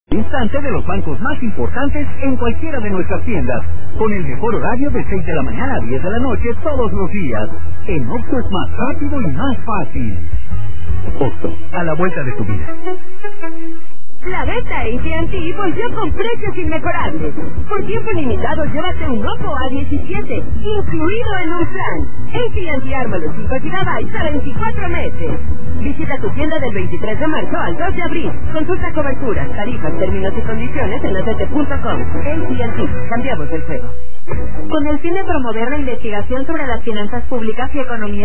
Instante de los bancos más importantes en cualquiera de nuestras tiendas, con el mejor horario de 6 de la mañana a 10 de la noche todos los días. En Oxxo es más rápido y más fácil. Oxxo, a la vuelta de tu vida. La venta AT&T volvió con precios inmejorables. Por tiempo limitado, llévate un Oppo A17, incluido en un plan. AT&T arma los 5 GB a 24 meses. Visita tu tienda del 23 de marzo al 2 de abril. Consulta coberturas, tarifas, términos y condiciones en AT&T.com. AT&T, cambiamos el juego. Con el fin de promover la investigación sobre las finanzas públicas y economía